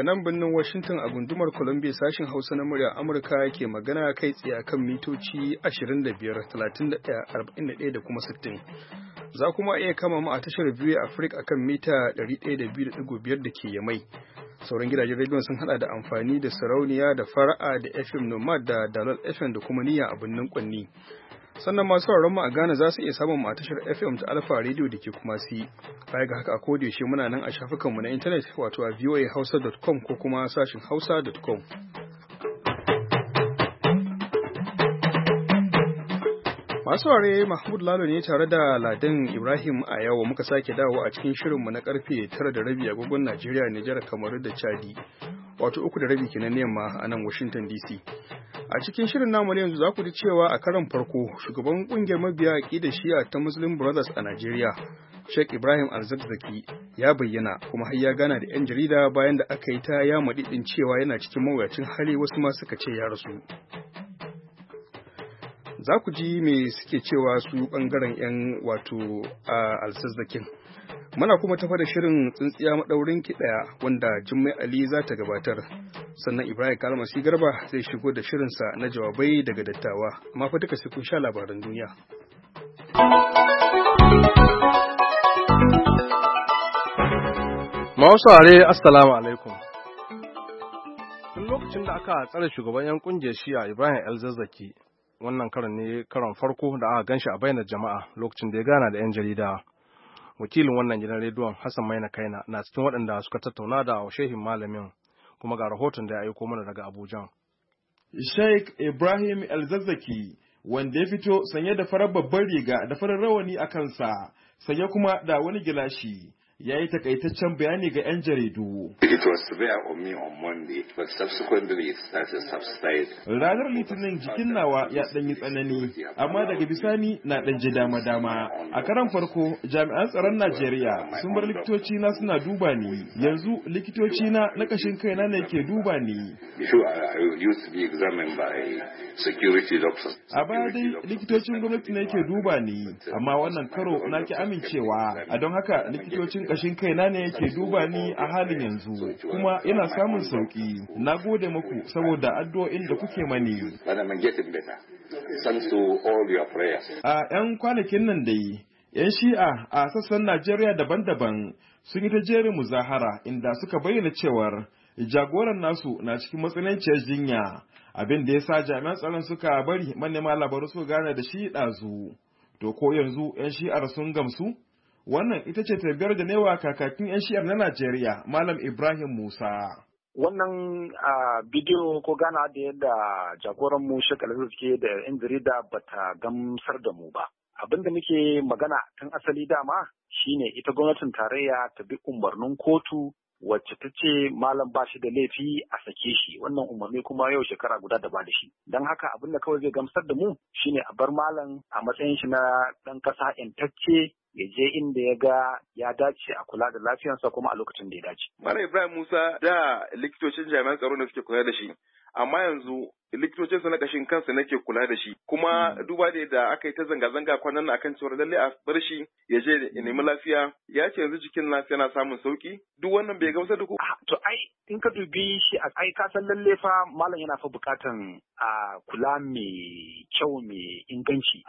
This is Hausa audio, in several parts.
daga nan birnin Washington a gundumar Columbia sashin Hausa na murya Amurka ke magana kai tsaye akan mitoci 25, 31, 41 da kuma 60. Za kuma iya kama mu a tashar VOA Africa akan mita 102.5 da ke Yamai. Sauran gidajen rediyon sun hada da amfani da sarauniya da fara'a da FM Nomad da Dalol FM da kuma niyya a birnin Kwanni. Sannan masu sauraron mu a Ghana za su iya samun mu a tashar FM ta Alpha Radio da ke kuma si. Baya ga haka a koda yaushe muna nan a shafukanmu na intanet wato a voahausa.com ko kuma sashin hausa.com. Masu saurare Mahmud Lalo ne tare da Ladan Ibrahim a yau muka sake dawo a cikin shirinmu na karfe 9:30 agogon Najeriya, Nijar, Kamaru da Chadi. Wato 3:30 kenan yamma a nan Washington DC. A cikin shirin namu yanzu za ku ji cewa a karon farko shugaban kungiyar mabiya aqidar Shi'a ta Muslim Brothers a Najeriya, Sheikh Ibrahim Al-Zakzaki ya bayyana kuma har ya gana da 'yan jarida bayan da aka yi ta yamadi din cewa yana cikin mawuyacin hali, wasu ma suka ce ya rasu. Za ku ji me suke cewa su bangaren 'yan wato Al-Zakzakin. Muna kuma tafa da shirin tsintsiya maɗaurin ki ɗaya wanda Jummai Ali za ta gabatar. Sannan Ibrahim Kalmasi Garba zai shigo da shirinsa na jawabai daga dattawa. Amma fa duka sai kun sha labaran duniya. Mawasare Assalamu alaikum. Tun lokacin da aka tsare shugaban 'yan kungiyar Shi'a Ibrahim El-Zazzaki, wannan karon ne karon farko da aka ganshi a bainar jama'a lokacin da ya gana da 'yan jarida. Wakilin wannan gidan rediyon Hassan Maina Kaina na cikin waɗanda suka tattauna da shehin malamin, kuma ga rahoton da ya aiko mana daga Abuja. Sheikh Ibrahim El-Zazzaki, wanda ya fito sanye da farar babbar riga da farar rawani a kansa, sanye kuma da wani gilashi, ya yi takaitaccen bayani ga 'yan jaridu. Ranar Litinin jikin nawa ya ɗanyi tsanani, amma daga bisani na ɗan ji dama-dama. A karan farko, jami'an tsaron Najeriya sun bar likitoci na suna duba ni, yanzu likitoci na ƙashin kaina ne ke duba ni. A baya dai likitocin gwamnati ne ke duba ni, amma wannan karo na ki amincewa, a don haka likitocin ƙashin kaina ne yake duba ni a halin yanzu, kuma ina samun sauki. Na gode muku saboda addu'o'in da kuke mani. A 'yan kwanakin nan dai, 'yan Shi'a a sassan Najeriya daban-daban sun yi ta jerin muzahara inda suka bayyana cewar jagoran nasu na cikin matsananciyar jinya, abin da ya sa jami'an tsaron suka bari manema labaru su gane da shi ɗazu. To ko yanzu 'yan Shi'ar sun gamsu? Wannan ita ce tabbiyar da newa kakakin 'yan Shi'ar na Najeriya, Malam Ibrahim Musa. Wannan bidiyo ko gana da yadda jagoran mu Sheikh Al-Zazzaki da 'yan jarida bata gamsar da mu ba. Abin da muke magana tun asali dama shine ita gwamnatin tarayya ta bi umarnin kotu wacce ta ce malam ba shi da laifi a sake shi, wannan umarni kuma yau shekara guda da ba da shi. Don haka abin da kawai zai gamsar da mu shine a bar malam a matsayin shi na ɗan ƙasa intacce, ya je inda ya ga ya dace a kula da lafiyarsa kuma a lokacin da ya dace. Malam Ibrahim Musa, da likitocin jami'an tsaro ne suke kula da shi, amma yanzu likitocinsa na kashin kansa nake kula da shi, kuma duba da aka yi ta zanga-zanga kwanan nan akan cewa lalle a bar shi ya je ya nemi lafiya, ya ce yanzu jikin lafiya na samun sauki, duk wannan bai gamsar da ku? To ai in ka dubi shi ai ka san lalle fa malam yana fa bukatan kula mai kyau mai inganci.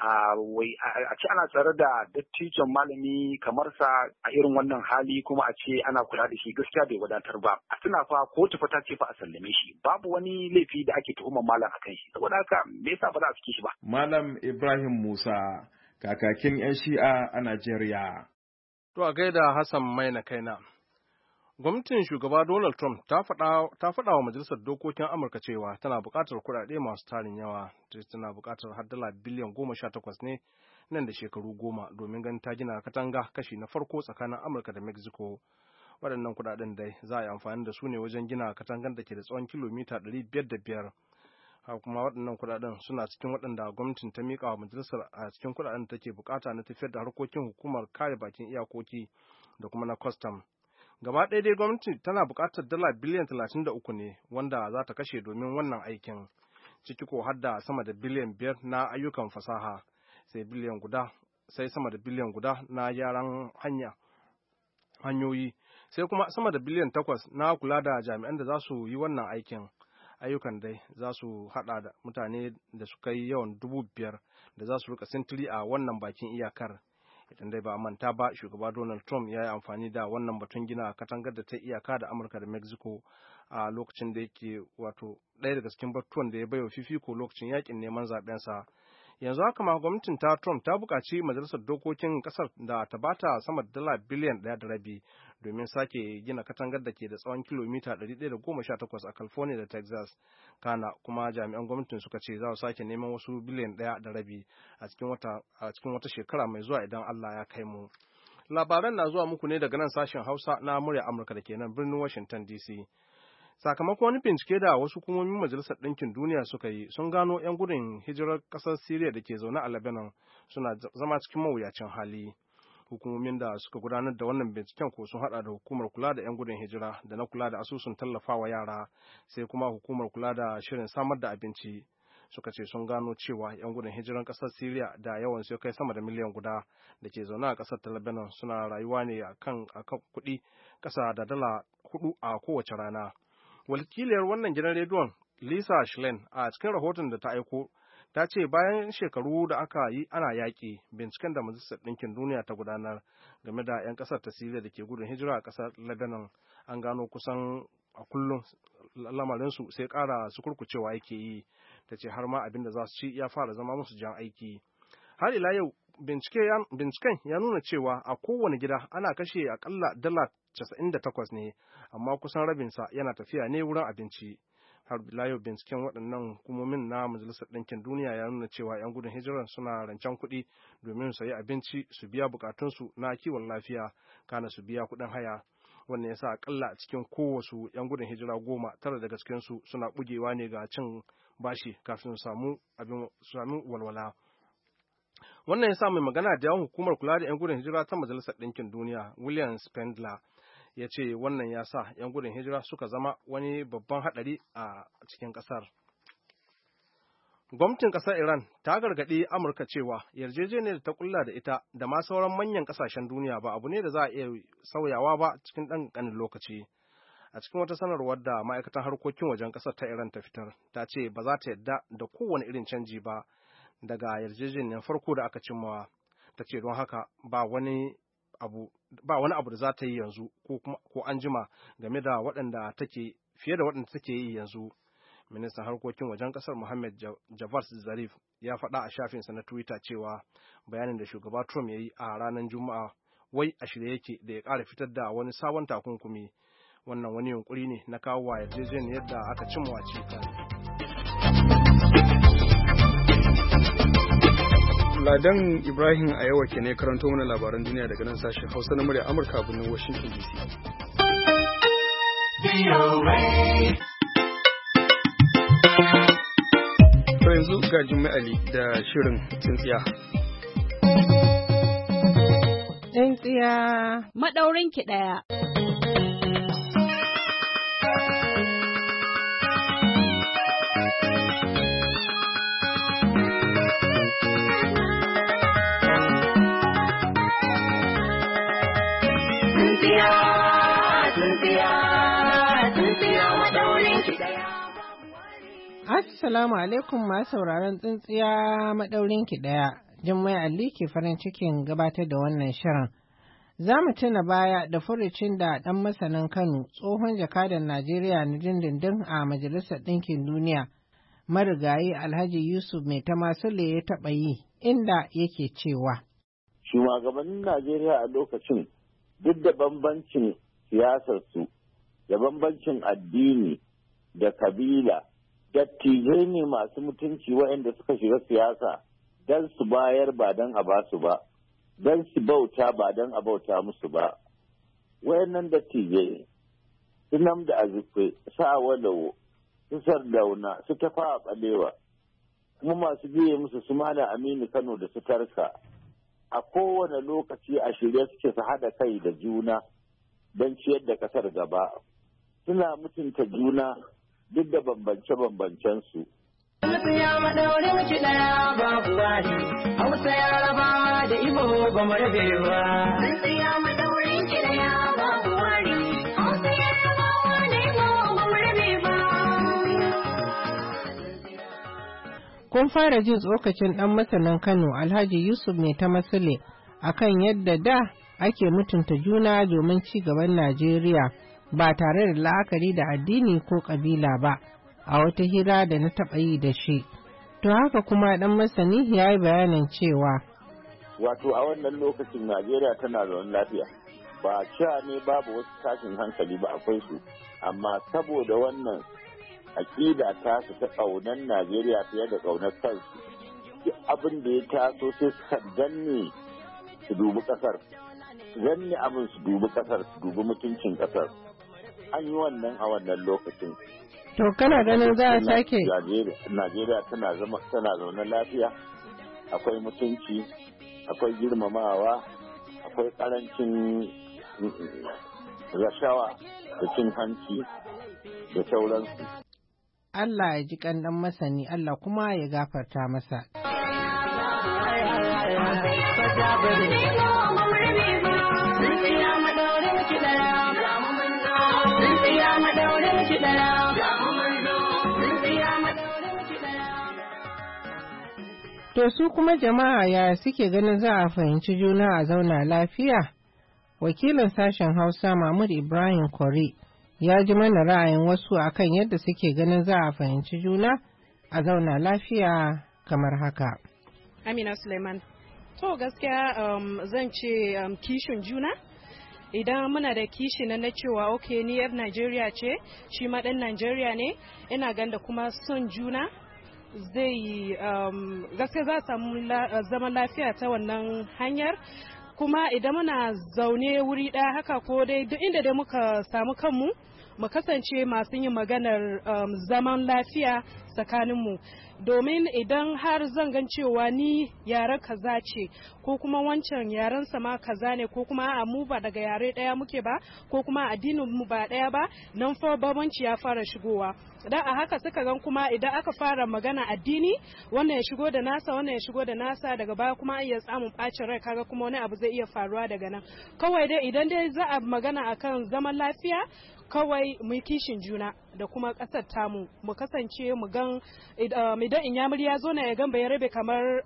A ce ana tsare da dattijon malami kamar sa a irin wannan hali kuma a ce ana kula da shi, gaskiya bai wadatar ba. A tuna fa kotu fa ta ce fa a sallame shi, babu wani laifi da ake tuhumar malam akan shi, saboda haka me yasa ba za a sake shi ba. Malam Ibrahim Musa, kakakin 'yan Shi'a a Najeriya. To a gaida Hassan Maina Kaina. Gwamnatin shugaba Donald Trump ta faɗa wa Majalisar Dokokin Amurka cewa tana buƙatar kuɗaɗe masu tarin yawa, tana buƙatar har dala biliyan 18 ne nan da shekaru 10 domin ganin ta gina katanga kashi na farko tsakanin Amurka da Mexico. Waɗannan kuɗaɗen dai za a yi amfani da su ne wajen gina katangar da ke da tsawon kilomita 505. Kuma waɗannan kuɗaɗen suna cikin waɗanda gwamnatin ta miƙa wa majalisar a cikin kuɗaɗen da take buƙata na tafiyar da harkokin hukumar kare bakin iyakoki da kuma na kwastam. Gaba ɗaya dai gwamnati tana buƙatar dala biliyan 33 ne wanda za ta kashe domin wannan aikin, ciki ko har da sama da biliyan 5 na ayyukan fasaha, sai sama da biliyan guda na gyaran hanyoyi, sai kuma sama da biliyan 8 na kula da jami'an da za su yi wannan ayyukan dai za su hada da mutane da su kai yawan 5,000 da za su rika sintiri a wannan bakin iyakar. Idan dai ba a manta ba, shugaba Donald Trump ya yi amfani da wannan batun gina katangar da ta iyaka da Amurka da Mexico a lokacin da yake wato ɗaya daga cikin batuwan da ya baiwa fifiko lokacin yakin neman zaɓensa. Yanzu haka ma gwamnatin ta Trump ta buƙaci majalisar dokokin ƙasar da ta bata sama da dala biliyan 1.5 domin sake gina katangar da ke da tsawon kilomita 118 a California da Texas. Kana kuma jami'an gwamnatin suka ce za su sake neman wasu biliyan 1.5 a cikin wata shekara mai zuwa idan Allah ya kai mu. Labaran na zuwa muku ne daga nan sashen Hausa na murya Amurka da ke nan birnin Washington DC. Sakamakon wani bincike da wasu hukumomin Majalisar Ɗinkin Duniya suka yi sun gano 'yan gudun hijirar ƙasar Siriya da ke zaune a Lebanon suna zama cikin mawuyacin hali. Hukumomin da suka gudanar da wannan binciken ko sun hada da hukumar kula da 'yan gudun hijira da na kula da asusun tallafawa yara sai kuma hukumar kula da shirin samar da abinci. Suka ce sun gano cewa 'yan gudun hijiran ƙasar Siriya da yawan su kai sama da miliyan guda da ke zaune a ƙasar ta Lebanon suna rayuwa ne akan kuɗi ƙasa da dala 4 a kowace rana. Wakiliyar wannan gidan rediyon Lisa Schlein a cikin rahoton da ta aiko ta ce bayan shekaru da aka yi ana yaƙi, binciken da Majalisar Ɗinkin Duniya ta gudanar game da 'yan ƙasar ta Siriya da ke gudun hijira a ƙasar Lebanon an gano kusan a kullum lamarinsu sai ƙara su kurkucewa yake yi. Ta ce har ma abin da za su ci ya fara zama musu jan aiki. Har ila yau binciken ya nuna cewa a kowane gida ana kashe akalla dala 98 ne, amma kusan rabinsa yana tafiya ne wurin abinci. Har ila yau binciken waɗannan hukumomin na Majalisar Ɗinkin Duniya ya nuna cewa 'yan gudun hijirar suna rancen kuɗi domin su sayi abinci, su biya bukatunsu na kiwon lafiya, kana su biya kuɗin haya. Wannan ya sa akalla a cikin kowasu 'yan gudun hijira 10, 9 daga cikinsu suna bugewa ne ga cin bashi kafin su samu walwala. Wannan ya sa mai magana da yawan hukumar kula da 'yan gudun hijira ta Majalisar Ɗinkin Duniya, William Spendler, ya ce wannan ya sa 'yan gudun hijira suka zama wani babban haɗari a cikin ƙasar. Gwamnatin ƙasar Iran ta gargaɗi Amurka cewa yarjejeniyar ta kulla da ita da ma sauran manyan ƙasashen duniya ba abu ne da za a iya sauyawa ba cikin ɗan ƙanin lokaci. A cikin wata sanarwar da ma'aikatan harkokin wajen ƙasar ta Iran ta fitar, ta ce ba za ta yarda da kowane irin canji ba daga yarjejeniyar farko da aka cimmawa. Ta ce don haka ba wani abu da za ta yi yanzu ko an jima game da waɗanda take fiye da waɗanda take yi yanzu. Ministan harkokin wajen ƙasar Mohammed Javad Zarif ya faɗa a shafinsa na Twitter cewa bayanin da shugaba Trump ya yi a ranar Juma'a wai a shirye yake da ya ƙara fitar da wani sabon takunkumi. Wannan wani yunkuri ne na kawo wa yarjejeniyar da aka cimma cikas. Ladan Ibrahim a yawa ke ne karanto mana labaran duniya daga nan sashen Hausa na murya Amurka a birnin Washington DC. To yanzu ga Jummai Ali da shirin tsintsiya. Tsintsiya madaurin ki ɗaya. Assalamu alaikum masu sauraron tsintsiya maɗaurin ki ɗaya. Jummai Ali ke farin cikin gabatar da wannan shirin. Za mu tuna baya da furucin da ɗan masanin Kano, tsohon jakadan Najeriya na dindindin a Majalisar Ɗinkin Duniya, marigayi Alhaji Yusuf Mai Tamasule ya taɓa yi, inda yake cewa. Shugabannin Najeriya a lokacin duk da bambancin siyasarsu, da bambancin addini, da kabila, dattijai ne masu mutunci waɗanda suka shiga siyasa don su bayar ba don a ba su ba, don su bauta ba don a bauta musu ba. Wayannan dattijai su Nnamdi Azikiwe, su Awolowo, su Sardauna, su Tafawa Balewa, kuma masu biye musu su Malam Aminu Kano da su Tarka. A kowane lokaci a shirye suke su haɗa kai da juna don ciyar da ƙasar gaba. Suna mutunta juna duk da bambance-bambancensu. Tsintsiya madaurin ki ɗaya babu wani, Hausa Yaraba da Ibo ba mu rabe ba. Tsintsiya madaurin ki ɗaya babu wani, kun fara jin tsokacin ɗan masanin Kano Alhaji Yusuf Mai ta Masule akan yadda da ake mutunta juna domin ci gaban Najeriya ba tare da la'akari da addini ko ƙabila ba a wata hira da na taɓa yi da shi. To haka kuma ɗan masani ya yi bayanin cewa. Wato a wannan lokacin Najeriya tana zaune lafiya. Ba cewa ne babu wasu tashin hankali ba akwai su, amma saboda wannan aƙida ta su ta ƙaunar Najeriya fiye da ƙaunar kansu. Duk abin da ya taso sai suka danne su dubi ƙasar. Danne abin su dubi ƙasar, su dubi mutuncin ƙasar. An yi wannan a wannan lokacin. To kana ganin za a sake? Najeriya tana zaune lafiya, akwai mutunci, akwai girmamawa, akwai ƙarancin rashawa da cin hanci da sauransu. Allah ya ji ɗan masani, Allah kuma ya gafarta masa. To su kuma jama'a ya suke ganin za a fahimci juna a zauna lafiya? Wakilin sashen Hausa Mahmud Ibrahim Kori ya ji mana ra'ayin wasu akan yadda suke ganin za a fahimci juna a zauna lafiya kamar haka. Amina Suleiman. To gaskiya zan ce kishin juna. Idan muna da kishi na cewa ok ni yar Najeriya ce, shi ma ɗan Najeriya ne, ina ganda kuma son juna zai gaskiya za a samu zaman lafiya ta wannan hanyar. Kuma idan muna zaune wuri ɗaya haka ko dai duk inda dai muka samu kanmu mu kasance masu yin maganar zaman lafiya tsakaninmu, domin idan har zan gan cewa ni yaren kaza ce ko kuma wancan yaren sama kaza ne ko kuma a mu ba daga yare ɗaya muke ba ko kuma addinin mu ba ɗaya ba, nan fa babanci ya fara shigowa. Dan a haka suka gan kuma idan aka fara magana addini wannan ya shigo da nasa wannan ya shigo da nasa, daga baya kuma iya samun bacin rai, kaga kuma wani abu zai iya faruwa daga nan. Kawai dai idan dai za a magana akan zaman lafiya, kawai mu kishin juna da kuma ƙasar tamu, mu kasance mu gan idan inyamuri ya zo na ya gan bai rabe kamar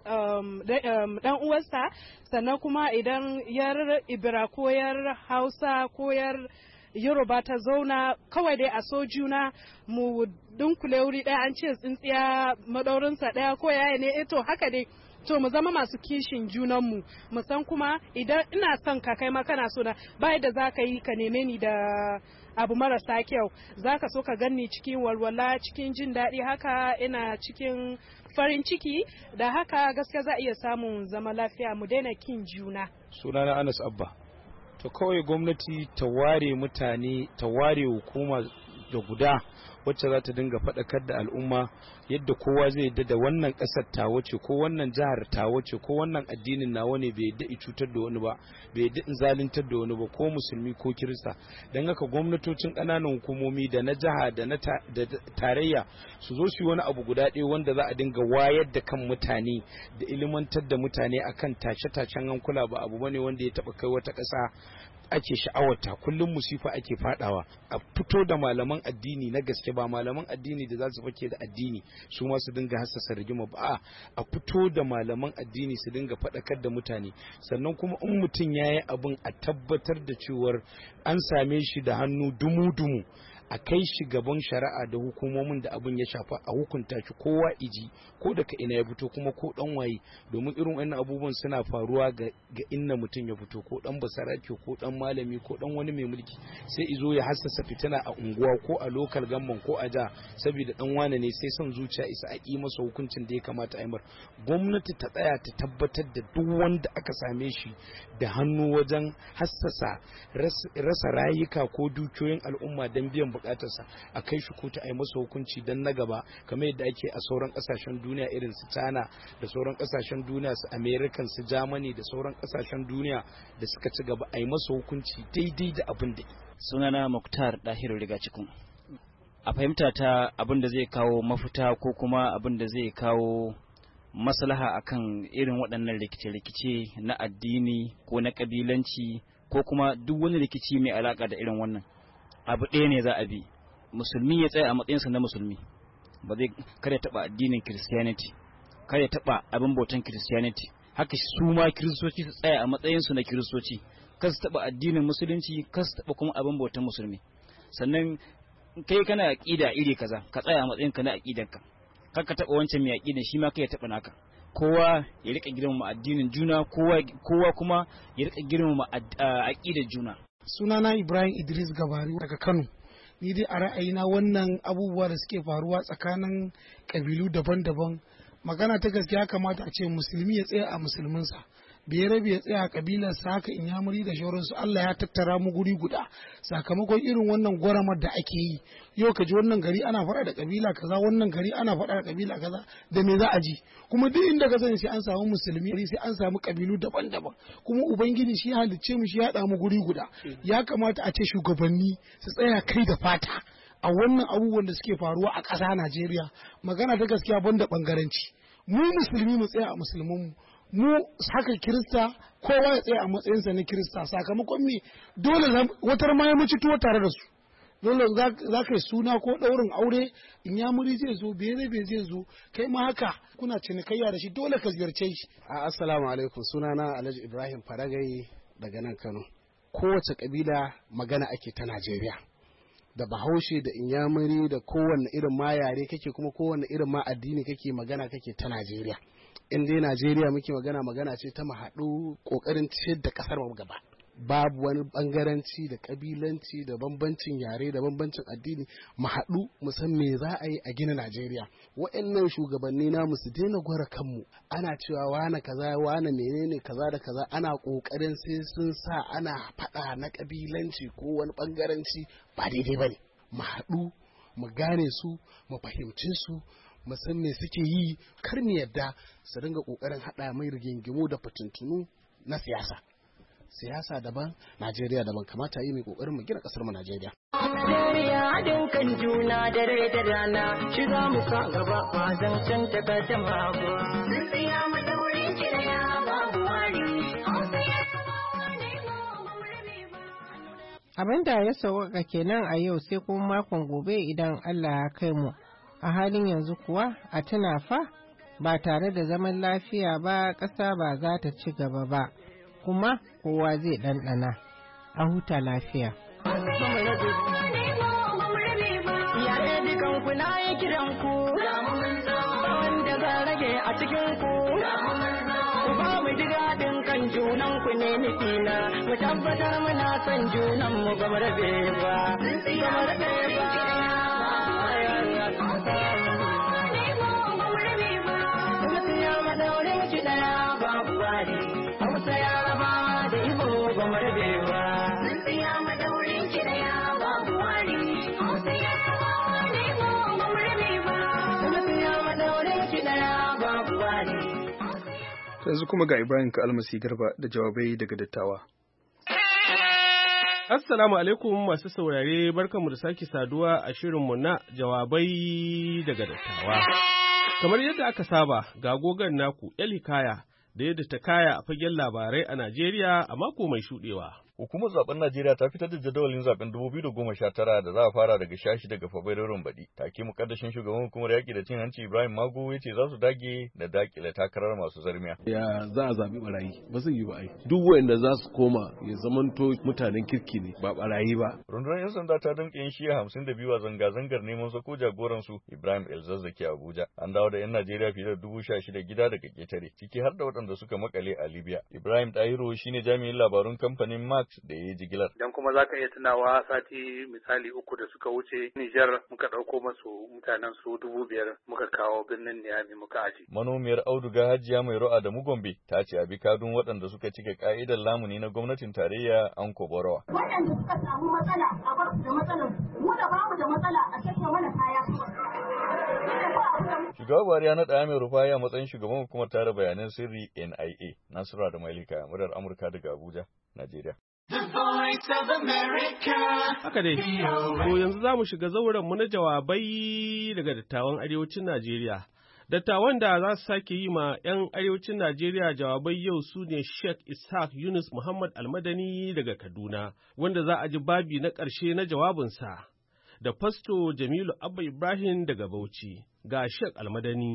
dan uwarsa, sannan kuma idan yar ibira ko yar hausa ko yar yoruba ta zauna, kawai dai a so juna, mu dunkule wuri ɗaya, an ce tsintsiya madaurinsa ɗaya ko yaya ne, to haka dai. To mu zama masu kishin junanmu, mu san kuma idan ina son ka kai ma kana so na, ba da za ka yi ka neme ni da abu marasa kyau, za ka so ka ganni cikin walwala, cikin jin daɗi, haka ina cikin farin ciki, da haka gaskiya za a iya samun zama lafiya, mu daina kin juna. Sunana Anas Abba. To kawai gwamnati ta ware mutane, ta ware hukuma da guda wacce za ta dinga faɗakar da al'umma yadda kowa zai yadda da wannan ƙasar tawo ce ko wannan jihar tawo ce ko wannan addinin nawa ne, bai yadda in cutar da wani ba, bai yadda in zaluntar da wani ba, ko musulmi ko kirista. Don haka gwamnatocin ƙananan hukumomi da na jiha da na tarayya su zo su yi wani abu guda ɗaya wanda za a dinga wayar da kan mutane da ilimantar da mutane akan tashe-tashen hankula, ba abu bane wanda ya taɓa kai wata ƙasa ake sha'awarta, kullum musifa ake fadawa. A fito da malaman addini na gaske, ba malaman addini da za su fake da addini su ma su dinga hassasa rigima ba, a fito da malaman addini su dinga faɗakar da mutane, sannan kuma in mutum ya yi abin a tabbatar da cewar an same shi da hannu dumu-dumu, a kai shi gaban shari'a da hukumomin da abin ya shafa, a hukunta shi kowa iji ko daga ina ya fito kuma ko dan waye, domin irin wannan abubuwan suna faruwa ga inna mutum ya fito, ko dan basarake ko dan malami ko dan wani mai mulki, sai izo ya hassasa fitina a unguwa ko a lokal gamman ko a ja, saboda dan wane ne sai son zuciya isa a yi masa hukuncin da ya kamata a yi mar. Gwamnati ta tsaya ta tabbatar da duk wanda aka same shi da hannu wajen hassasa rasa rayuka ko dukiyoyin al'umma don biyan bukatarsa, a kai shi kotu a yi masa hukunci don na gaba, kamar yadda ake a sauran kasashen duniya irin su China da sauran kasashen duniya, su American, su Germany da sauran kasashen duniya da suka ci gaba, a yi masa hukunci daidai da abin da. Sunana Muktar Dahiru Riga Cikin. A fahimta ta abin da zai kawo mafita ko kuma abin da zai kawo maslaha akan irin waɗannan rikice-rikice na addini ko na kabilanci ko kuma duk wani rikici mai alaka da irin wannan, abu ɗaya ne za a bi. Musulmi ya tsaya a matsayinsa na musulmi, ba zai kare taɓa addinin Christianity, kar ya taɓa abin bautan Christianity. Haka su ma Kiristoci su tsaya a matsayinsu na Kiristoci, kar su taɓa addinin Musulunci, kar su taɓa kuma abin bautan Musulmi. Sannan kai kana aƙida iri kaza, ka tsaya a matsayinka na aƙidanka, kar ka taɓa wancan mai aƙidan shi ma kai ya taɓa naka. Kowa ya riƙa girmama addinin juna, kowa kuma ya riƙa girmama aƙidar juna. Sunana Ibrahim Idris Gabari daga Kano. Ni dai a ra'ayina wannan abubuwa da suke faruwa tsakanin ƙabilu daban-daban, magana ta gaskiya kamata a ce musulmi ya tsaya a musulminsa, Berabe ya tsaya a kabilarsa, haka Inyamuri da shauransu. Allah ya tattara mu guri guda sakamakon irin wannan gwaramar da ake yi. Yau ka ji wannan gari ana faɗa da kabila kaza, wannan gari ana faɗa da kabila kaza, da me za a ji? Kuma duk inda ka sani sai an samu musulmi, sai an samu kabilu daban-daban. Kuma Ubangiji shi ya halicce mu, shi ya haɗa mu guri guda. Ya kamata a ce shugabanni su tsaya kai da fata a wannan abubuwan da suke faruwa a ƙasa Najeriya. Magana ta gaskiya banda bangaranci. Mu musulmi mu tsaya a musulmanmu, mu haka Kirista kowa ya tsaya a matsayinsa na Kirista. Sakamakon me dole watar ma ya muci tuwo tare da su. Dole za ka yi suna ko ɗaurin aure, Inyamuri zai zo, Berabe zai zo, kai ma haka kuna cinikayya da shi, dole ka ziyarce shi. Assalamu alaikum, sunana Alhaji Ibrahim Faragai daga nan Kano. Kowace kabila magana ake ta Najeriya, da Bahaushe da Inyamuri da kowanne irin ma yare kake, kuma kowanne irin ma addini kake, magana kake ta Najeriya. In dai Najeriya muke magana ce ta mu haɗu ƙoƙarin ciyar da ƙasar mu gaba. Babu wani bangaranci da kabilanci da bambancin yare da bambancin addini, mu haɗu mu san me za a yi a gina Najeriya. Waɗannan shugabanni namu su daina gwara kanmu, ana cewa wane kaza wane menene kaza da kaza, ana ƙoƙarin sai sun sa ana faɗa na kabilanci ko wani bangaranci, ba daidai bane. Mu haɗu mu gane su, mu fahimce su, mu san me suke yi, kar mu yadda su dinga ƙoƙarin haɗa mai rigingimu da fitintunu na siyasa. Siyasa daban, Najeriya daban, kamata yi mai kokarin mu gina kasar mu Najeriya. Najeriya haɗin kan juna da rai da rana, shi za mu sa gaba ba zan can ta kaddama ba. Sun tsaya mu da wurin kiraya babu wari. Abin da ya sauƙaƙa kenan a yau, sai kuma makon gobe idan Allah ya kai mu. A halin yanzu kuwa a tuna fa, ba tare da zaman lafiya ba ƙasa ba za ta ci gaba ba, kuma kowa zai ɗanɗana. A huta lafiya. Yare dukanku na yi kiranku, wanda za rage a cikinku. Ku ba mu ji daɗin kan junanku ne nufina, mu tabbatar muna son junanmu ba mu rabe ba. Yanzu kuma ga Ibrahim Kalmasi Garba da jawabai daga dattawa. Assalamu alaikum masu saurare, barkanmu da sake saduwa a shirinmu na jawabai daga dattawa. Kamar yadda aka saba, ga gogon naku El Hikaya da yadda ta kaya a fagen labarai a Najeriya a mako mai shuɗewa. Hukumar zaben Najeriya ta fitar da jadawalin zaben 2019 da za a fara daga 16 ga Fabrairun baɗi. Take mukaddashin shugaban hukumar yaƙi da cin hanci Ibrahim Mago ya ce za su dage da dakile takarar masu zarmiya. Ya za a zaɓi barayi ba zai yi ba ai. Duk wanda za su koma ya zamanto mutanen kirki ne ba barayi ba. Rundunar 'yan sanda ta damƙe yan shiya 52 a zanga-zangar neman sako jagoran su Ibrahim El-Zazzaki a Abuja. An dawo da 'yan Najeriya fiye da 16,000 gida daga ƙetare, ciki har da waɗanda suka makale a Libya. Ibrahim Dahiru shine jami'in labarun kamfanin Max da ya yi jigilar. Dan kuma za ka iya tunawa sati misali 3 da suka wuce Nijar muka ɗauko masu mutanen su 5,000 muka kawo birnin Niamey muka aje. Manomiyar auduga Hajiya Mai Ro'a da Mugombe ta ce a bi kadun waɗanda suka cika ka'idar lamuni na gwamnatin tarayya an kobarawa. Waɗanda suka samu matsala a bar da matsalar, mu da bamu da matsala a sake mana kaya. Shugaba Buhari ya naɗa Mai Rufai a matsayin shugaban hukumar tara bayanan sirri NIA. Nasura da Mailika, murar Amurka daga Abuja, Najeriya. Haka dai, to yanzu za mu shiga zaurenmu na jawabai daga dattawan arewacin Najeriya. Dattawan da za su sake yi ma 'yan arewacin Najeriya jawabai yau su ne Sheikh Ishaq Yunus Muhammad Almadani daga Kaduna, wanda za a ji babi na ƙarshe na jawabinsa, da Fasto Jamilu Abba Ibrahim daga Bauchi. Ga Sheikh Almadani.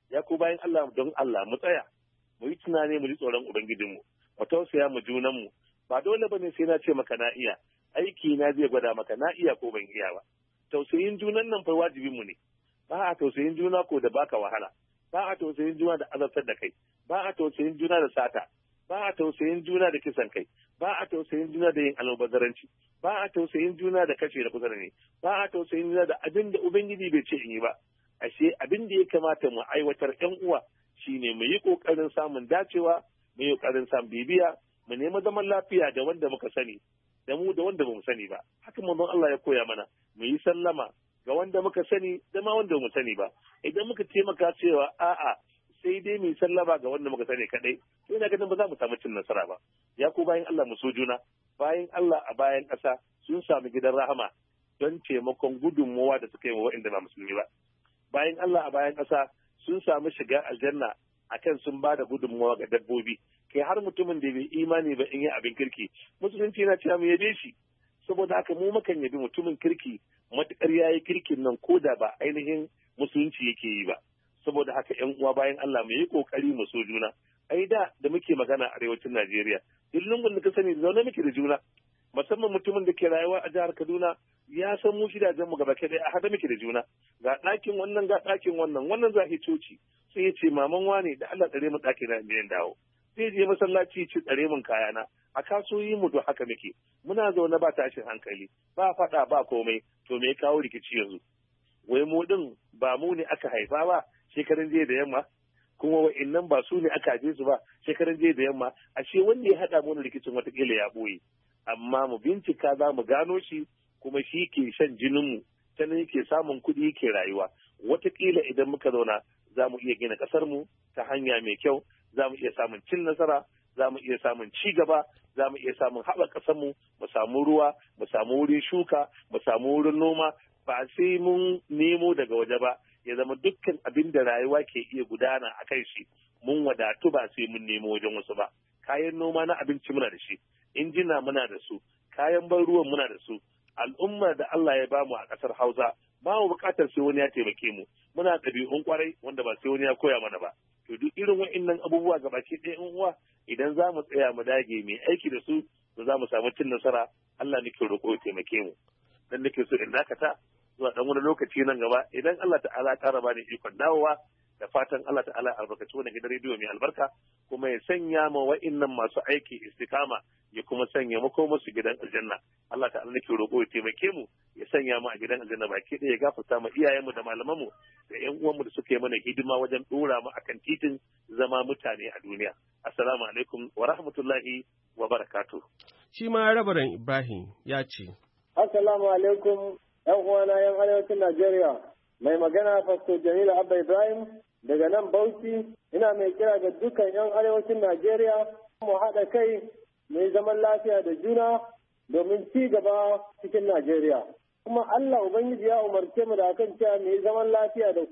ya ku bayan Allah don Allah mu tsaya mu yi tunani mu ji tsoron ubangijinmu mu tausaya mu junanmu ba dole bane sai na ce maka na iya aiki na zai gwada maka na iya ko ban iya ba tausayin junan nan fa wajibin mu ne ba a tausayin juna ko da baka wahala ba a tausayin juna da azabtar da kai ba a tausayin juna da sata ba a tausayin juna da kisan kai ba a tausayin juna da yin almubazzaranci ba a tausayin juna da kashe da kusa ne ba a tausayin juna da abin da ubangiji bai ce in yi ba ashe abin da ya kamata mu aiwatar ƴan uwa shine mu yi kokarin samun dacewa mu yi kokarin samun bibiya mu nemi zaman lafiya da wanda muka sani da mu da wanda bamu sani ba haka manzon Allah ya koya mana mu yi sallama ga wanda muka sani da ma wanda bamu sani ba idan muka taimaka cewa a'a sai dai mu yi sallama ga wanda muka sani kadai sai na ganin ba za mu samu cin nasara ba ya ku bayan Allah mu so juna bayan Allah a bayan ƙasa sun samu gidan rahama don taimakon gudunmuwa da suka yi wa waɗanda ba musulmi ba bayan Allah a bayan ƙasa sun samu shiga aljanna akan sun ba da gudunmuwa ga dabbobi kai har mutumin da bai imani ba in yi abin kirki musulunci yana cewa mu yabe shi saboda haka mu mukan yabi mutumin kirki matukar yayi kirkin nan ko da ba ainihin musulunci yake yi ba saboda haka ƴan uwa bayan Allah mu yi kokari mu so juna ai da muke magana a arewacin Najeriya duk lungun da ka sani zaune muke da juna musamman mutumin da ke rayuwa a jihar Kaduna ya san mu gidajen mu gaba ɗaya a hada muke da juna ga ɗakin wannan ga ɗakin wannan za a coci sai ya ce maman wane da Allah tsare mu ɗakin na biyan dawo sai je masallaci ci tsare mun kayana a kasuwoyi mu to haka muke muna zaune ba tashin hankali ba faɗa ba komai to me ya kawo rikici yanzu wai mu din ba mu ne aka haifa ba shekaran jiya da yamma kuma wa'annan ba su ne aka haife su ba shekaran jiya da yamma ashe wanda ya haɗa mu rikicin watakila ya ɓoye amma mu bincika za mu gano shi kuma shi ke shan jininmu ta nan yake samun kuɗi yake rayuwa watakila idan muka zauna za mu iya gina ƙasarmu ta hanya mai kyau za mu iya samun cin nasara za mu iya samun ci gaba za mu iya samun haɓaka ƙasarmu mu samu ruwa mu samu wurin shuka mu samu wurin noma ba sai mun nemo daga waje ba ya zama dukkan abin da rayuwa ke iya gudana a kan shi mun wadatu ba sai mun nemo wajen wasu ba kayan noma na abinci muna da shi injina muna da su kayan ban ruwan muna da su al'umma da Allah ya bamu a ƙasar Hausa ba mu buƙatar sai wani ya taimake mu muna ɗabi'un kwarai wanda ba sai wani ya koya mana ba to duk irin wa'annan abubuwa gabaki ɗaya in uwa idan za mu tsaya mu dage mai aiki da su to za mu samu cin nasara Allah nake roƙo ya taimake mu dan nake so in dakata zuwa dan wani lokaci nan gaba idan Allah ta'ala ta raba ni ikon dawowa da fatan Allah ta'ala albarkaci wannan gidan rediyo mai albarka kuma ya sanya ma wa'annan masu aiki istikama ya kuma sanya mu ko musu gidan aljanna Allah ta'ala nake roƙo ya taimake mu ya sanya mu a gidan aljanna baki ɗaya ya gafarta mu iyayenmu da malamanmu da ƴan uwanmu da suka yi mana hidima wajen ɗora mu akan titin zama mutane a duniya assalamu alaikum wa rahmatullahi wa barakatuh shi ma rabaran Ibrahim ya ce assalamu alaikum ƴan uwana ƴan arewacin Najeriya mai magana Pastor Jamilu Abba Ibrahim daga nan Bauchi ina mai kira ga dukkan 'yan arewacin Najeriya mu haɗa kai mai zaman lafiya da juna domin ci gaba cikin Najeriya. Kuma Allah Ubangiji ya umarce mu da akan cewa mai zaman lafiya da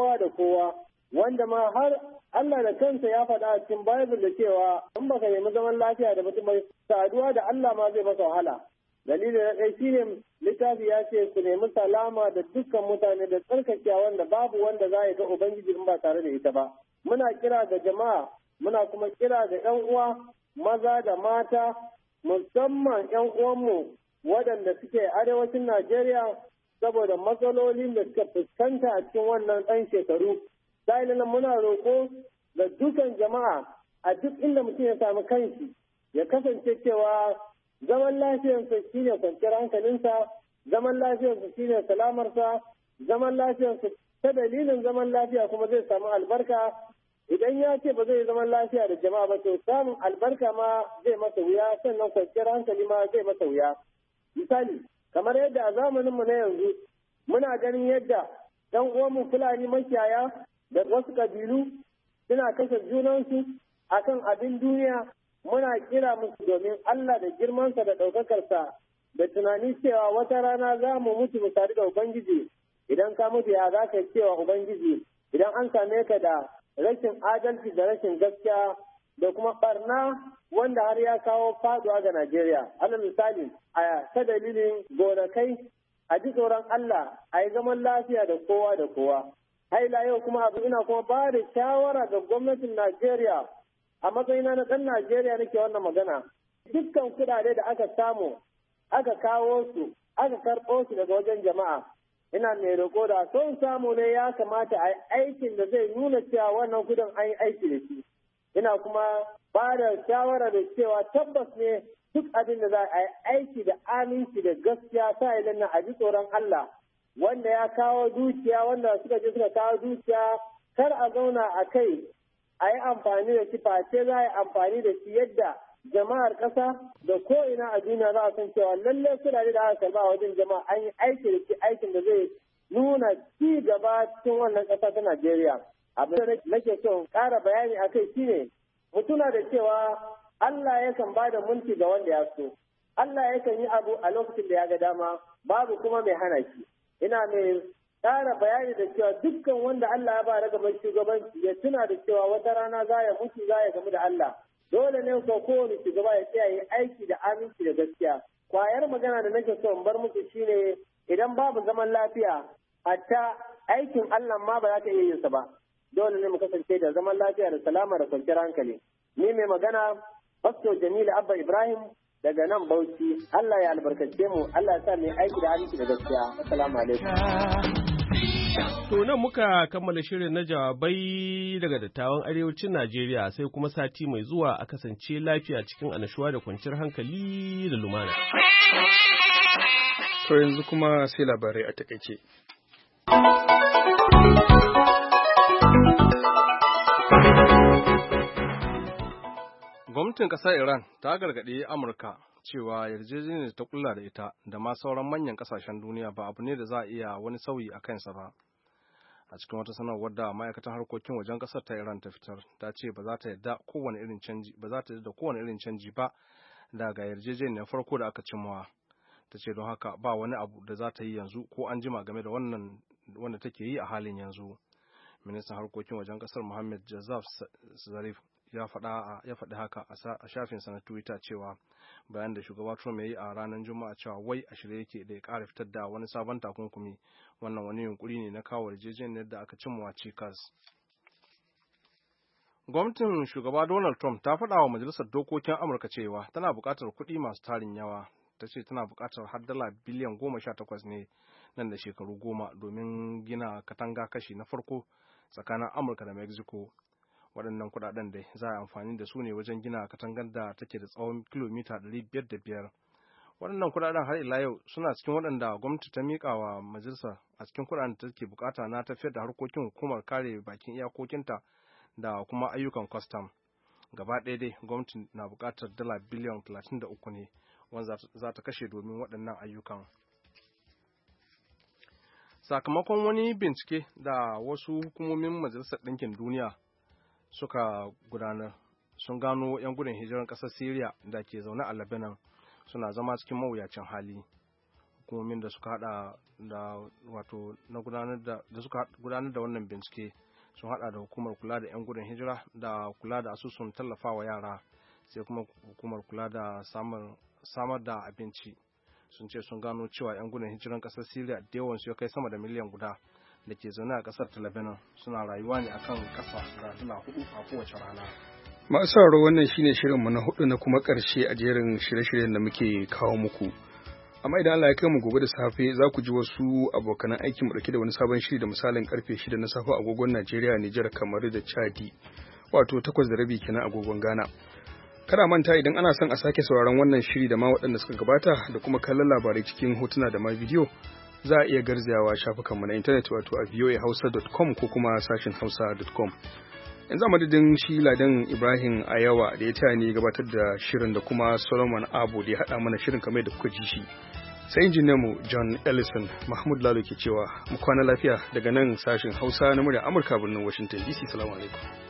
kowa wanda ma har Allah da kansa ya faɗa a cikin Bible da cewa in baka nemi zaman lafiya da mutum mai saduwa da Allah ma zai masa wahala. Dalilin na ɗaya shine littafi ya ce su nemi salama da dukkan mutane da tsarkakewa wanda babu wanda za ya ga Ubangiji in ba tare da ita ba. Muna kira ga jama'a, muna kuma kira ga 'yan uwa maza da mata, musamman 'yan uwanmu waɗanda suke arewacin Najeriya saboda matsalolin da suka fuskanta a cikin wannan ɗan shekaru. Sa'ilin muna roƙo ga dukkan jama'a a duk inda mutum ya samu kanshi ya kasance cewa zaman lafiyarsa shi ne kwanciyar hankalinsa, zaman lafiyarsa shi ne salamarsa, zaman lafiyarsa ta dalilin zaman lafiya kuma zai samu albarka. Idan ya ce ba zai zaman lafiya da jama'a ba to samun albarka ma zai masa wuya sannan kwanciyar hankali ma zai masa wuya. Misali, kamar yadda a zamaninmu na yanzu muna ganin yadda ɗan uwanmu Fulani makiyaya da wasu ƙabilu suna kashe junansu akan abin duniya. Muna kira musu domin Allah da girmansa da ɗaukakarsa da tunani cewa wata rana za mu mutu mu tare da Ubangiji. Idan ka mutu ya za ka cewa Ubangiji idan an same ka da rashin adalci da rashin gaskiya da kuma barna wanda har ya kawo faduwa ga Najeriya. Alal misali a ta dalilin gonakai a ji tsoron Allah a yi zaman lafiya da kowa. haila yau kuma abu ina kuma ba da shawara ga gwamnatin Najeriya a matsayina na ɗan Najeriya nake wannan magana. Dukkan kuɗaɗe da aka samu aka kawo su aka karɓo su daga wajen jama'a. Ina mai roƙo da son samu ne ya kamata a yi aikin da zai nuna cewa wannan kudin an yi aiki da shi. Ina kuma ba da shawara da cewa tabbas ne duk abin da za a yi aiki da aminci da gaskiya ta yi nan a ji tsoron Allah. Wanda ya kawo dukiya wanda suka je suka kawo dukiya kar a zauna a kai a yi amfani da shi face za a yi amfani da shi yadda jama'ar ƙasa da ko'ina a duniya za a san cewa lallai kudade da aka karba a wajen jama'a an yi aiki da shi aikin da zai nuna ci gaba cikin wannan ƙasa ta Najeriya. Abin da nake so ƙara bayani a kai shine mu tuna da cewa Allah yakan ba da mulki ga wanda ya so. Allah yakan yi abu a lokacin da ya ga dama babu kuma mai hana shi. Ina mai ƙara bayani da cewa dukkan wanda Allah ya ba ragaban shugabanci ya tuna da cewa wata rana za ya mutu za ya gamu da Allah. Dole ne ko kowane shugaba ya tsaya yi aiki da aminci da gaskiya. Kwayar magana da nake so in bar muku shine idan babu zaman lafiya hatta aikin Allah ma ba za ta iya yin sa ba. Dole ne mu kasance da zaman lafiya da salama da kwanciyar hankali. Ni mai magana Pastor Jamilu Abba Ibrahim daga nan Bauchi. Allah ya albarkace mu. Allah ya sa mu aiki da aminci da gaskiya. Assalamu alaikum. To nan muka kammala shirin na jawabai daga dattawan arewacin Najeriya sai kuma sati mai zuwa a kasance lafiya cikin annashuwa da kwanciyar hankali da lumana. To yanzu kuma sai labarai a takaice. Gwamnatin ƙasar Iran ta gargaɗi Amurka cewa yarjejeniyar ta kulla da ita da ma sauran manyan ƙasashen duniya ba abu ne da za a iya wani sauyi a kansa ba. A cikin wata sanarwar da ma'aikatan harkokin wajen ƙasar ta Iran ta fitar, ta ce ba za ta yarda kowane irin canji ba daga yarjejeniyar farko da aka cimmawa. Ta ce don haka ba wani abu da za ta yi yanzu ko an jima game da wannan wanda take yi a halin yanzu. Ministan harkokin wajen ƙasar Mohammed Jazaf Zarif ya faɗi haka a shafinsa na Twitter cewa bayan da shugaba Trump ya yi a ranar Juma'a cewa wai a shirye yake da ya ƙara fitar da wani sabon takunkumi, wannan wani yunkuri ne na kawo yarjejeniyar da aka cimma cikas. Gwamnatin shugaba Donald Trump ta faɗa wa Majalisar Dokokin Amurka cewa tana buƙatar kuɗi masu tarin yawa. Ta ce tana buƙatar har dala biliyan 18 ne nan da shekaru 10 domin gina katanga kashi na farko tsakanin Amurka da Mexico. Waɗannan kuɗaɗen dai za a amfani da su ne wajen gina katangar da take da tsawon kilomita 505. Waɗannan kuɗaɗen har ila yau suna cikin waɗanda gwamnati ta miƙa wa majalisa a cikin kuɗaɗen da take bukata na tafiyar da harkokin hukumar kare bakin iyakokinta da kuma ayyukan kwastam. Gaba ɗaya dai gwamnati na buƙatar dala biliyan 33 ne wanda za ta kashe domin waɗannan ayyukan. Sakamakon wani bincike da wasu hukumomin Majalisar Ɗinkin Duniya suka gudanar sun gano 'yan gudun hijirar ƙasar Siriya da ke zaune a Lebanon suna zama cikin mawuyacin hali. Hukumomin da suka hada da wato na gudanar da wannan bincike sun hada da hukumar kula da 'yan gudun hijira da kula da asusun tallafawa yara sai kuma hukumar kula da samar da abinci. Sun ce sun gano cewa 'yan gudun hijiran ƙasar Siriya da yawansu ya kai sama da miliyan guda da ke zaune a ƙasar ta Lebanon suna rayuwa ne akan ƙasa da dala 4 a kowace rana. Masu sauraro wannan shine shirinmu na 4 na kuma ƙarshe a jerin shirye-shiryen da muke kawo muku. Amma idan Allah ya kai mu gobe da safe za ku ji wasu abokan aikin mu dauke da wani sabon shiri da misalin karfe 6 na safe agogon Najeriya, Nijar, Kamaru da Chadi. Wato 8:30 kenan agogon Ghana. Kada manta idan ana son a sake sauraron wannan shiri da ma waɗanda suka gabata da kuma kallon labarai cikin hotuna da ma bidiyo za a iya garzayawa shafukanmu na intanet wato a voahausa.com ko kuma sashin hausa.com. Yanzu a madadin shi Ladan Ibrahim Ayawa da ya taya ni gabatar da shirin da kuma Solomon Abu da ya haɗa mana shirin kamar da kuka ji shi. Sai injiniyanmu John Ellison, Mahmud Lalo ke cewa mu kwana lafiya daga nan sashin Hausa na muryar Amurka birnin Washington DC. Salamu alaikum.